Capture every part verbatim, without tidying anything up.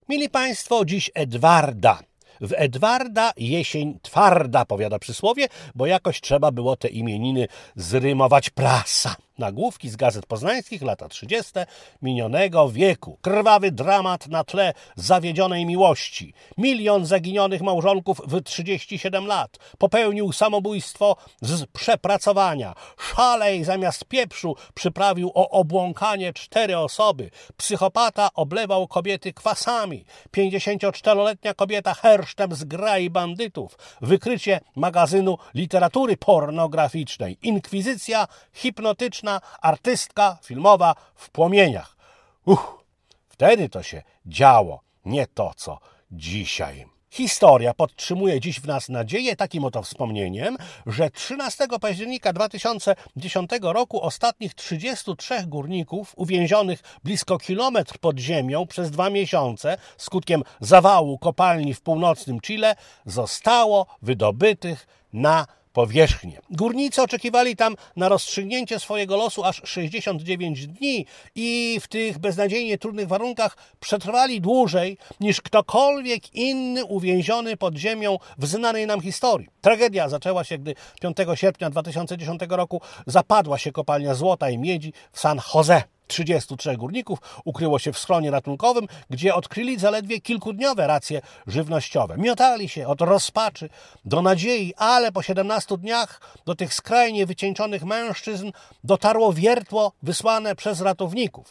Mili Państwo, dziś Edwarda. W Edwarda jesień twarda, powiada przysłowie, bo jakoś trzeba było te imieniny zrymować. Prasa. Nagłówki z gazet poznańskich, lata trzydzieste minionego wieku. Krwawy dramat na tle zawiedzionej miłości. Milion zaginionych małżonków w trzydzieści siedem lat. Popełnił samobójstwo z przepracowania. Szalej zamiast pieprzu przyprawił o obłąkanie cztery osoby. Psychopata oblewał kobiety kwasami. pięćdziesięcioczteroletnia kobieta hersztem zgrai bandytów. Wykrycie magazynu literatury pornograficznej. Inkwizycja hipnotyczna. Artystka filmowa w płomieniach. Uch, wtedy to się działo, nie to co dzisiaj. Historia podtrzymuje dziś w nas nadzieję takim oto wspomnieniem, że trzynastego października dwa tysiące dziesiątego roku ostatnich trzydziestu trzech górników uwięzionych blisko kilometr pod ziemią przez dwa miesiące skutkiem zawału kopalni w północnym Chile zostało wydobytych na powierzchnię. Górnicy oczekiwali tam na rozstrzygnięcie swojego losu aż sześćdziesiąt dziewięć dni i w tych beznadziejnie trudnych warunkach przetrwali dłużej niż ktokolwiek inny uwięziony pod ziemią w znanej nam historii. Tragedia zaczęła się, gdy piątego sierpnia dwa tysiące dziesiątego roku zapadła się kopalnia złota i miedzi w San Jose. trzydziestu trzech górników ukryło się w schronie ratunkowym, gdzie odkryli zaledwie kilkudniowe racje żywnościowe. Miotali się od rozpaczy do nadziei, ale po siedemnastu dniach do tych skrajnie wycieńczonych mężczyzn dotarło wiertło wysłane przez ratowników.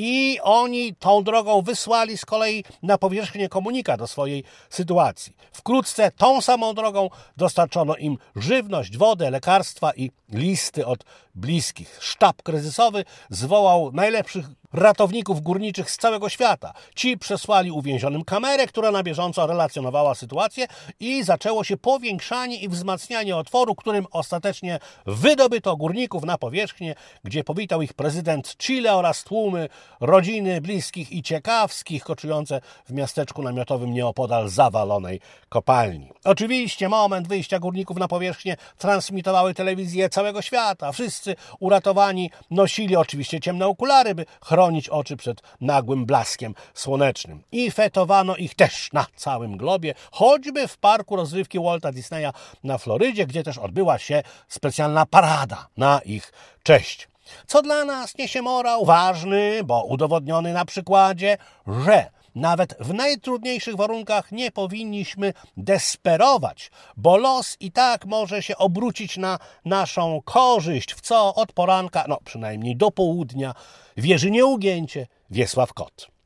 I oni tą drogą wysłali z kolei na powierzchnię komunikat o swojej sytuacji. Wkrótce tą samą drogą dostarczono im żywność, wodę, lekarstwa i listy od bliskich. Sztab kryzysowy zwołał najlepszych ratowników górniczych z całego świata. Ci przesłali uwięzionym kamerę, która na bieżąco relacjonowała sytuację i zaczęło się powiększanie i wzmacnianie otworu, którym ostatecznie wydobyto górników na powierzchnię, gdzie powitał ich prezydent Chile oraz tłumy rodziny, bliskich i ciekawskich, koczujące w miasteczku namiotowym nieopodal zawalonej kopalni. Oczywiście moment wyjścia górników na powierzchnię transmitowały telewizje całego świata. Wszyscy uratowani nosili oczywiście ciemne okulary, by chronić oczy przed nagłym blaskiem słonecznym. I fetowano ich też na całym globie, choćby w parku rozrywki Walta Disneya na Florydzie, gdzie też odbyła się specjalna parada na ich cześć. Co dla nas niesie morał ważny, bo udowodniony na przykładzie, że nawet w najtrudniejszych warunkach nie powinniśmy desperować, bo los i tak może się obrócić na naszą korzyść, w co od poranka, no przynajmniej do południa, wierzy nieugięcie Wiesław Kot.